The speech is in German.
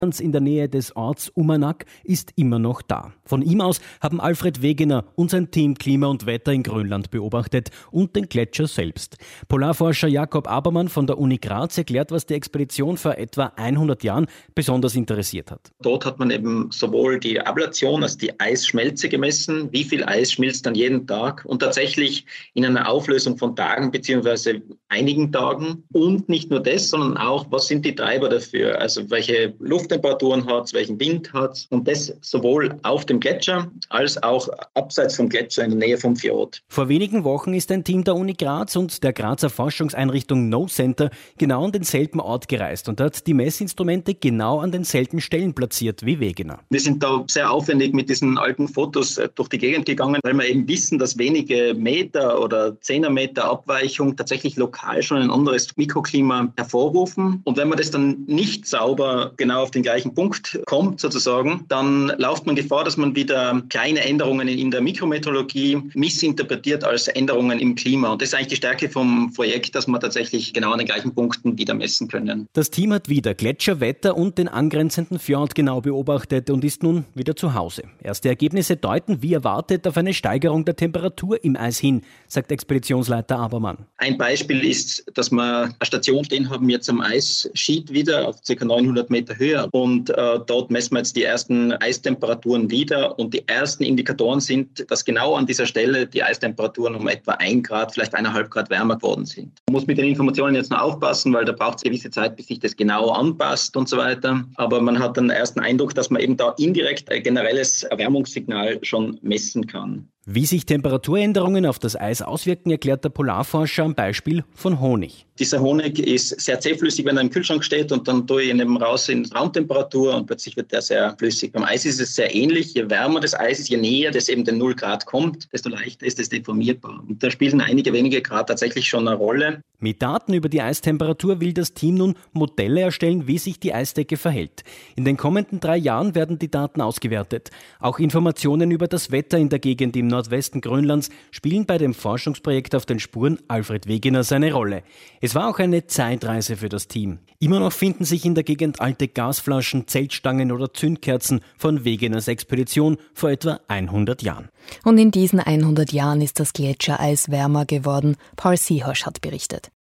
in der Nähe des Orts Umanak ist immer noch da. Von ihm aus haben Alfred Wegener und sein Team Klima und Wetter in Grönland beobachtet und den Gletscher selbst. Polarforscher Jakob Abermann von der Uni Graz erklärt, was die Expedition vor etwa 100 Jahren besonders interessiert hat. Dort hat man eben sowohl die Ablation, also die Eisschmelze gemessen, wie viel Eis schmilzt dann jeden Tag und tatsächlich in einer Auflösung von Tagen bzw. einigen Tagen. Und nicht nur das, sondern auch, was sind die Treiber dafür? Also welche Lufttemperaturen hat es, welchen Wind hat es? Und das sowohl auf dem Gletscher als auch abseits vom Gletscher in der Nähe vom Fjord. Vor wenigen Wochen ist ein Team der Uni Graz und der Grazer Forschungseinrichtung NO-Center genau an denselben Ort gereist und hat die Messinstrumente genau an denselben Stellen platziert wie Wegener. Wir sind da sehr aufwendig mit diesen alten Fotos durch die Gegend gegangen, weil wir eben wissen, dass wenige Meter oder 10er Meter Abweichung tatsächlich lokal schon ein anderes Mikroklima hervorrufen. Und wenn man das dann nicht sauber genau auf den gleichen Punkt kommt, sozusagen, dann läuft man Gefahr, dass man wieder kleine Änderungen in der Mikrometeorologie missinterpretiert als Änderungen im Klima. Und das ist eigentlich die Stärke vom Projekt, dass wir tatsächlich genau an den gleichen Punkten wieder messen können. Das Team hat wieder Gletscherwetter und den angrenzenden Fjord genau beobachtet und ist nun wieder zu Hause. Erste Ergebnisse deuten, wie erwartet, auf eine Steigerung der Temperatur im Eis hin, sagt Expeditionsleiter Abermann. Ein Beispiel ist, dass wir eine Station stehen haben jetzt am Eisschied wieder auf ca. 900 Meter Höhe und dort messen wir jetzt die ersten Eistemperaturen wieder und die ersten Indikatoren sind, dass genau an dieser Stelle die Eistemperaturen um etwa 1 Grad, vielleicht 1,5 Grad wärmer geworden sind. Man muss mit den Informationen jetzt noch aufpassen, weil da braucht es eine gewisse Zeit, bis sich das genau anpasst und so weiter. Aber man hat den ersten Eindruck, dass man eben da indirekt ein generelles Erwärmungssignal schon messen kann. Wie sich Temperaturänderungen auf das Eis auswirken, erklärt der Polarforscher am Beispiel von Honig. Dieser Honig ist sehr zähflüssig, wenn er im Kühlschrank steht und dann tue ich ihn eben raus in Raumtemperatur und plötzlich wird der sehr flüssig. Beim Eis ist es sehr ähnlich. Je wärmer das Eis ist, je näher das eben den 0 Grad kommt, desto leichter ist es deformierbar. Und da spielen einige wenige Grad tatsächlich schon eine Rolle. Mit Daten über die Eistemperatur will das Team nun Modelle erstellen, wie sich die Eisdecke verhält. In den kommenden 3 Jahren werden die Daten ausgewertet. Auch Informationen über das Wetter in der Gegend im Nordwesten Grönlands spielen bei dem Forschungsprojekt auf den Spuren Alfred Wegener seine Rolle. Es war auch eine Zeitreise für das Team. Immer noch finden sich in der Gegend alte Gasflaschen, Zeltstangen oder Zündkerzen von Wegeners Expedition vor etwa 100 Jahren. Und in diesen 100 Jahren ist das Gletschereis wärmer geworden. Paul Siehosch hat berichtet.